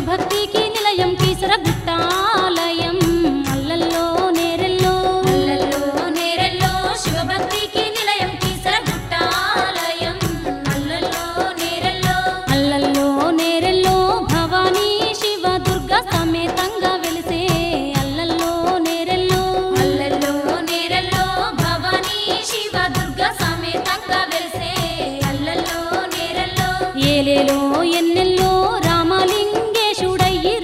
శివభక్తికి నిలయం కీసర గుట్టాలయం అల్లల్లో నేరెల్లో శివభక్తికి నిలయం కీసర గుట్టాలయం అల్లల్లో నేరెల్లో భవానీ శివ దుర్గ సమేతంగా వెలిసే అల్లల్లో నేరెల్లో భవానీ శివ దుర్గ సమేతంగా వెలిసే అల్లల్లో నేరెల్లో ఏలేలో ఎన్నెల్లో రామలింగేశుడయ్యి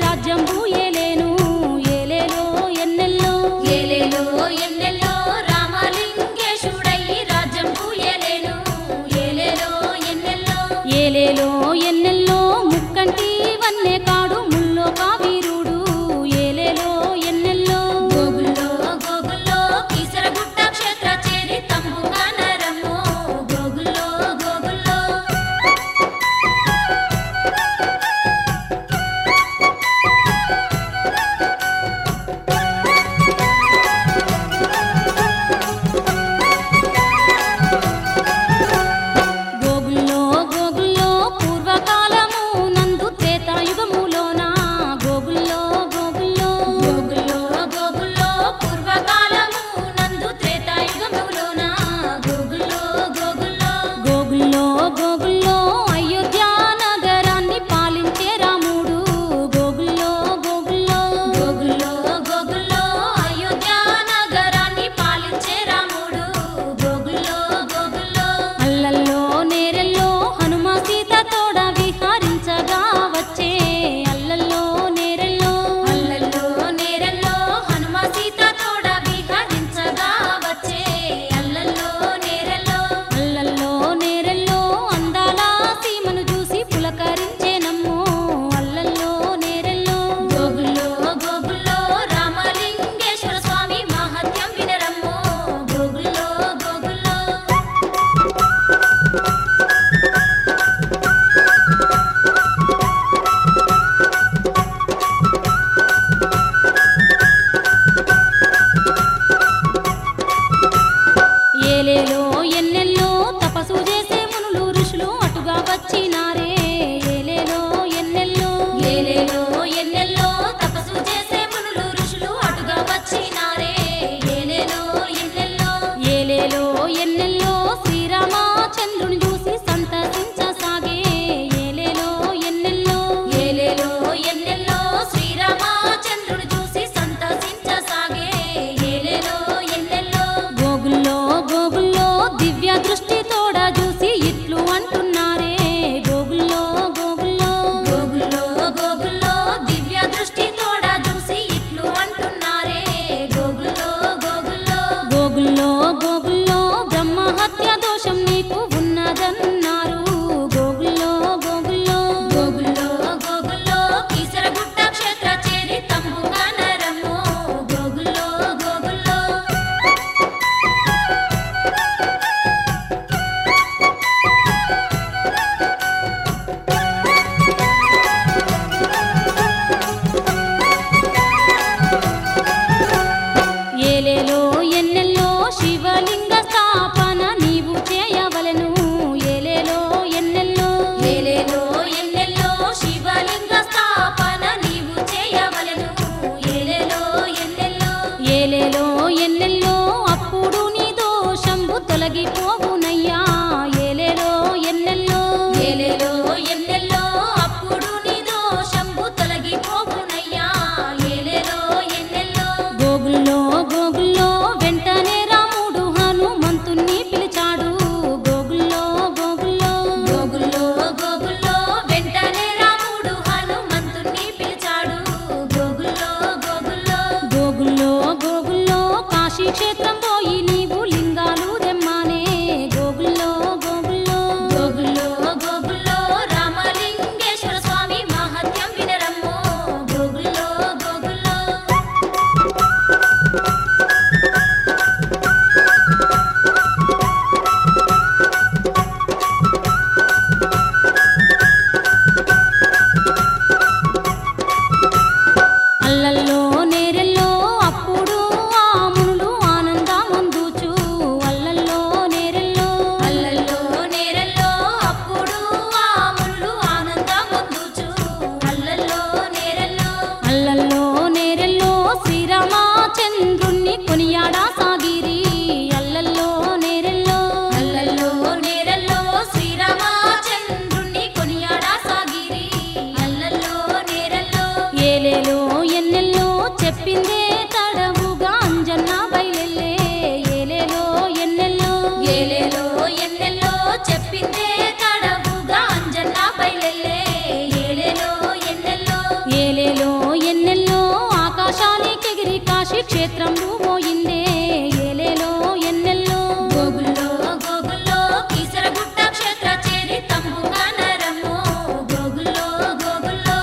ఏలేలో ఎన్నెల్లో చెప్పిందే తడవుగా అంజన్న బయలెల్లే ఏలేలో ఎన్నెల్లో ఏలేలో ఎన్నెల్లో చెప్పిందే తడవుగా అంజన్న బయలెల్లే ఏలేలో ఎన్నెల్లో ఏలేలో ఎన్నెల్లో ఆకాశానికెగిరి కాశీ క్షేత్రంలో పోయిందే ఏలేలో ఎన్నెల్లో గోగుల్లో గోగుల్లో కీసరగుట్ట క్షేత్ర చేరి తంబుగా నరమ్మో గోగుల్లో గోగుల్లో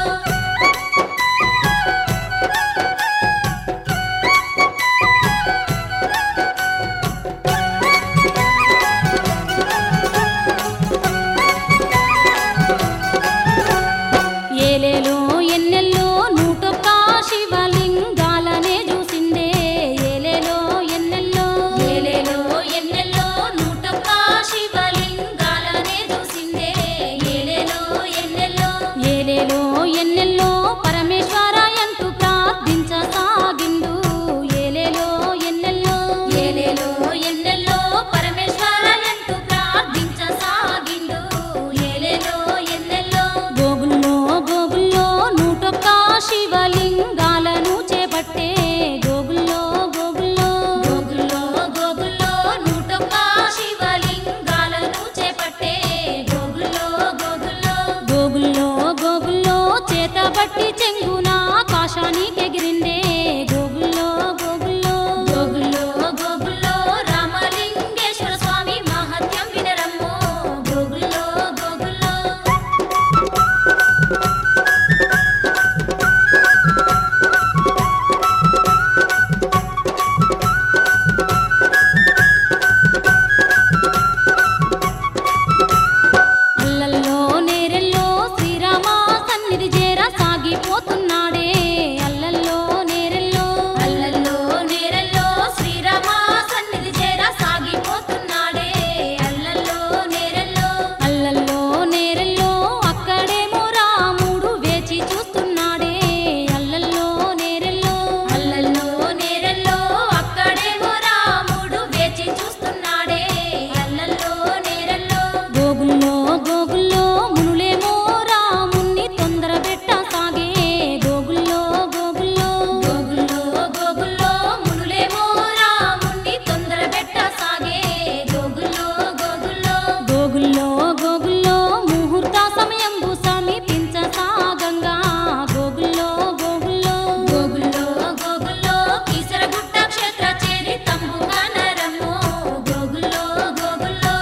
ఏలేలో ఎన్నెల్లో 101 శివలింగాలనే చూసిందే ఏలేలో ఎన్నెల్లో ఏలేలో ఎన్నెల్లో 101 శివలింగాలనే చూసిందే ఏలేలో ఎన్నెల్లో ఏలేలో ఎన్నెల్లో పరమేశ్వర ఎంతు ప్రార్థించసాగిండు ఏలేలో ఎన్నెల్లో ఏలేలో ఎన్నెల్లో పరమేశ్వర ఎంతు ప్రార్థించసాగిండు ఏలేలో ఎన్నెల్లో గోగుల్లో గోగుల్లో 101 శివలింగాలను చేపట్టే గోగుల్లో గోగుల్లో గోగుల్లో గోగుల్లో 101 శివలింగాలను చేపట్టే గోగుల్లో గోగుల్లో గోగుల్లో గోగుల్లో చేతబట్టి చెంగున ఆకాశానికెగిరిందే గోగుల్లో గోగుల్లో గోగుల్లో గోగుల్లో రామలింగేశ్వర స్వామి మహత్యం వినరమ్మో గోగుల్లో గోగుల్లో అల్లల్లో నేరెల్లో శ్రీరామ సన్నిధి చేర సాగిపోతున్నాడే అల్లల్లో నేరెల్లో అల్లల్లో నేరెల్లో శ్రీరామ సన్నిధి చేర సాగిపోతున్నాడే అల్లల్లో నేరెల్లో అల్లల్లో నేరెల్లో అక్కడేమో రాముడు వేచి చూస్తున్నాడే అల్లల్లో నేరెల్లో అల్లల్లో నేరెల్లో అక్కడేమో రాముడు వేచి చూస్తున్నాడే అల్లల్లో నేరెల్లో గోగుల్లో గోగుల్లో మునులేమో రాముణ్ణి తొందర పెట్టసాగే గోగుల్లో గోగుల్లో గోగుల్లో గోగుల్లో మునులేమో రాముణ్ణి తొందర పెట్టసాగే గోగుల్లో గోగుల్లో గోగుల్లో గోగుల్లో ముహూర్త సమయంబు సమీపించసాగంగా గోగుల్లో గోగుల్లో గోగుల్లో గోగుల్లో కీసరగుట్ట క్షేత్ర చేరి తంబుగా నరమ్మో గోగుల్లో గోగుల్లో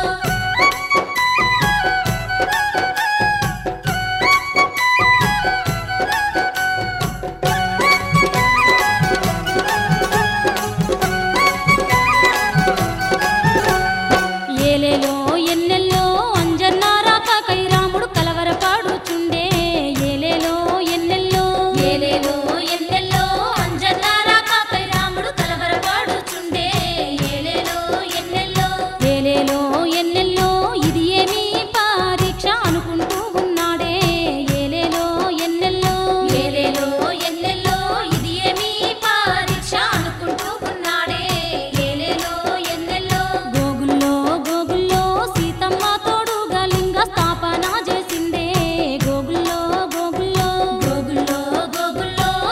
ఏలేలో ఎన్నెల్లో అంజన్న రాకకై రాముడు కలవరపాడుచుండే ఏలేలో ఎన్నెల్లో ఏలేలో ఎన్నెల్లో అంజన్న రాకకై రాముడు కలవరపాడుచుండే ఏలేలో ఎన్నెల్లో ఏలేలో ఎన్నెల్లో ఇది ఏమి పరీక్ష అనుకుంటూ ఉన్నాడే ఏలేలో ఎన్నెల్లో ఏలేలో ఎన్నెల్లో ఇది ఏమి పరీక్ష అనుకుంటూ ఉన్నాడే ఏలేలో ఎన్నెల్లో గోగుల్లో గోగుల్లో సీతమ్మ తోడుగా లింగ స్థాపన చేసిందే గోగుల్లో గోగుల్లో గోగుల్లో గోగుల్లో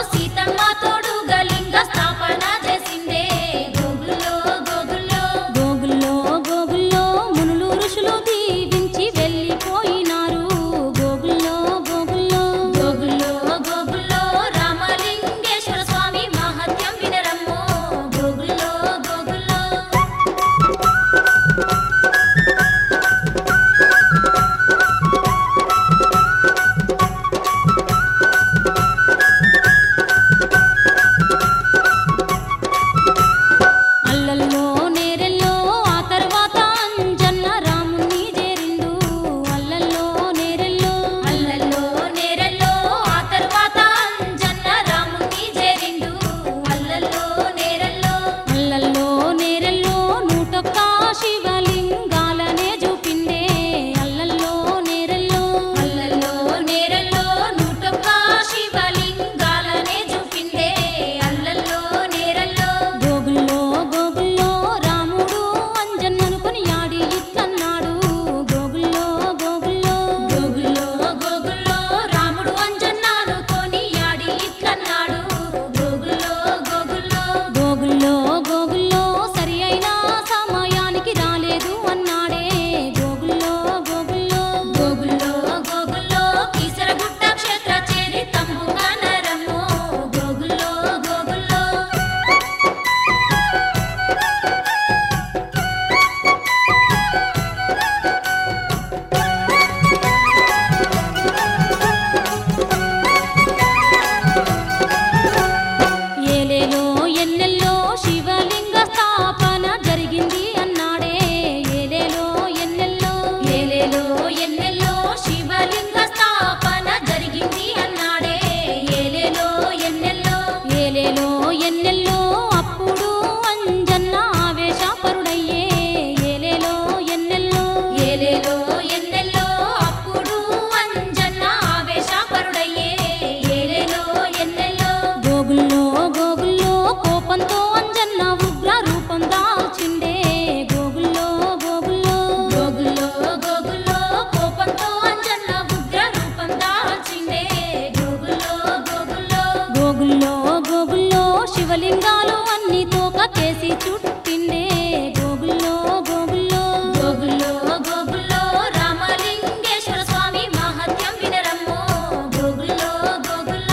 గోగుల్లో గోగుల్లో శివలింగాలు అన్ని తోకకేసి చుట్టిండే గోగుల్లో గోగుల్లో గోగుల్లో గోగుల్లో రామలింగేశ్వర స్వామి మహత్యం వినరమ్మో గోగుల్లో గోగుల్లో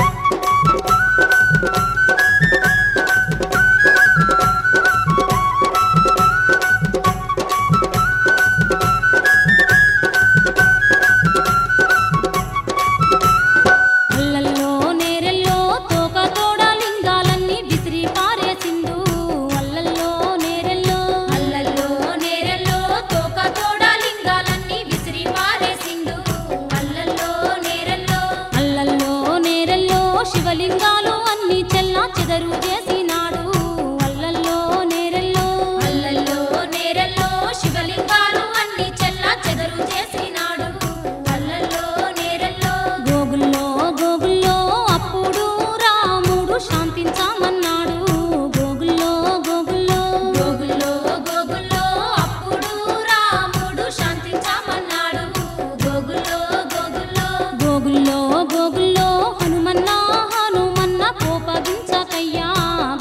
అల్లల్లో నేరెల్లో తోక తోడ లింగాలన్నీ విసిరి పారేసిండు అల్లల్లో నేరెల్లో అల్లల్లో నేరెల్లో తోక తోడ లింగాలన్నీ విసిరి పారేసిండు అల్లల్లో నేరెల్లో అల్లల్లో నేరెల్లో శివలింగాలు అన్ని చెల్లా చెదరు చేసినాడు అల్లల్లో నేరెల్లో అల్లల్లో నేరెల్లో శివలింగాలు అన్ని చెల్లా చెదరు చేసినాడు అల్లల్లో నేరెల్లో గోగుల్లో గోగుల్లో అప్పుడు రాముడు శాంతించామన్నాడు గోగుల్లో గోగుల్లో గోగుల్లో గోగుల్లో అప్పుడు రాముడు శాంతించామన్నాడు గోగుల్లో గోగుల్లో గోగుల్లో గోగుల్లో హనుమన్న హనుమన్న కోపగించకయ్యా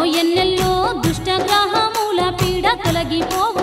ఎన్నెల్లో దుష్టగ్రహముల పీడ తొలగిపోవు